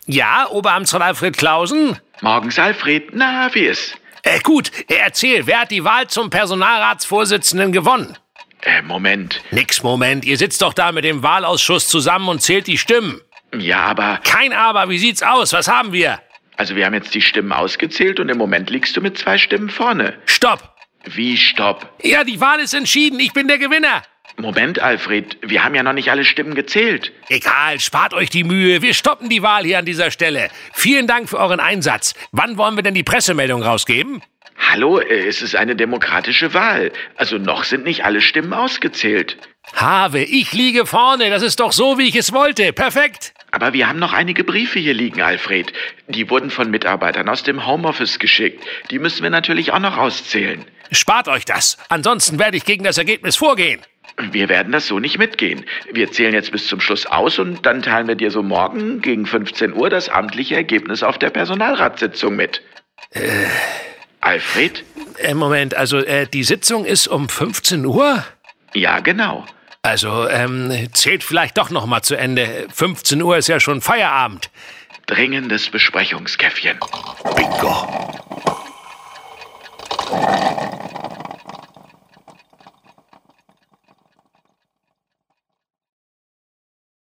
Ja, Oberamtsrat Alfred Clausen? Morgens, Alfred. Na, wie ist? Gut, erzähl, wer hat die Wahl zum Personalratsvorsitzenden gewonnen? Moment. Nix Moment, ihr sitzt doch da mit dem Wahlausschuss zusammen und zählt die Stimmen. Ja, aber... Kein Aber, wie sieht's aus? Was haben wir? Also wir haben jetzt die Stimmen ausgezählt und im Moment liegst du mit 2 Stimmen vorne. Stopp! Wie stopp? Ja, die Wahl ist entschieden, ich bin der Gewinner. Moment, Alfred, wir haben ja noch nicht alle Stimmen gezählt. Egal, spart euch die Mühe, wir stoppen die Wahl hier an dieser Stelle. Vielen Dank für euren Einsatz. Wann wollen wir denn die Pressemeldung rausgeben? Hallo, es ist eine demokratische Wahl. Also noch sind nicht alle Stimmen ausgezählt. Have, ich liege vorne, das ist doch so, wie ich es wollte. Perfekt. Aber wir haben noch einige Briefe hier liegen, Alfred. Die wurden von Mitarbeitern aus dem Homeoffice geschickt. Die müssen wir natürlich auch noch auszählen. Spart euch das, ansonsten werde ich gegen das Ergebnis vorgehen. Wir werden das so nicht mitgehen. Wir zählen jetzt bis zum Schluss aus und dann teilen wir dir so morgen gegen 15 Uhr das amtliche Ergebnis auf der Personalratssitzung mit. Alfred? Moment, also die Sitzung ist um 15 Uhr? Ja, genau. Also, zählt vielleicht doch noch mal zu Ende. 15 Uhr ist ja schon Feierabend. Dringendes Besprechungskäffchen. Bingo.